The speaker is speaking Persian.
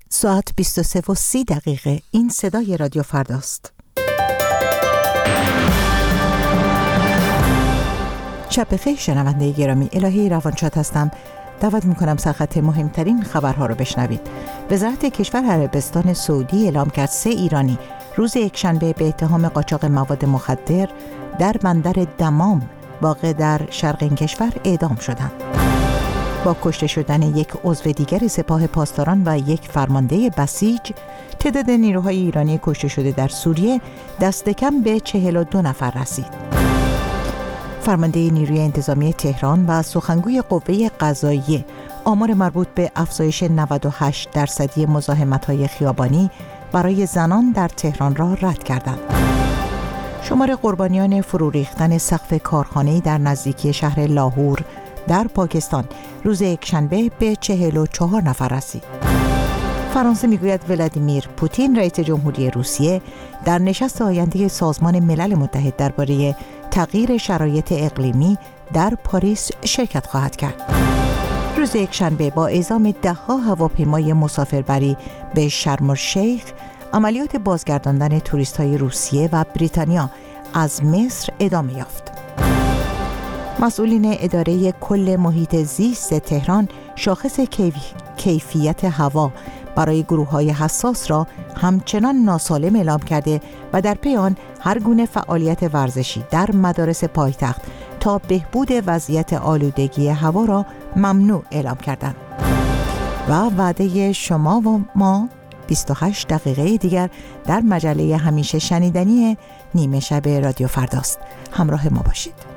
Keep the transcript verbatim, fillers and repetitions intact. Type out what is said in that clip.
ساعت بیست و سه و سی دقیقه. این صدای رادیو فرداست. شب بخیر شنونده گرامی، الهی روانشاد هستم. دعوت میکنم سرخط مهمترین خبرها رو بشنوید. وزارت کشور عربستان سعودی اعلام کرد سه ایرانی روز یکشنبه به اتهام قاچاق مواد مخدر در بندر دمام واقع در شرق این کشور اعدام شدند. با کشته شدن یک عضو دیگر سپاه پاسداران و یک فرمانده بسیج، تعداد نیروهای ایرانی کشته شده در سوریه دست کم به چهل و دو نفر رسید. فرمانده نیروی انتظامی تهران و سخنگوی قوه قضاییه آمار مربوط به افزایش نود و هشت درصدی مزاحمت‌های خیابانی برای زنان در تهران را رد کردند. شمار قربانیان فرو ریختن سقف کارخانه‌ای در نزدیکی شهر لاهور در پاکستان روز یکشنبه به چهل و چهار نفر رسید. فرانسه میگوید ولادیمیر پوتین رئیس جمهوری روسیه در نشست آینده سازمان ملل متحد درباره تغییر شرایط اقلیمی در پاریس شرکت خواهد کرد. روز یکشنبه با اعزام ده‌ها هواپیمای مسافربری به شرم الشیخ، عملیات بازگرداندن توریست‌های روسیه و بریتانیا از مصر ادامه یافت. مسئولین اداره کل محیط زیست تهران شاخص کیف... کیفیت هوا برای گروه‌های حساس را همچنان ناسالم اعلام کرده و در پی آن هر گونه فعالیت ورزشی در مدارس پایتخت تا بهبود وضعیت آلودگی هوا را ممنوع اعلام کردند. و وعده شما و ما بیست و هشت دقیقه دیگر در مجله همیشه شنیدنی نیمه شب رادیو فرداست. همراه ما باشید.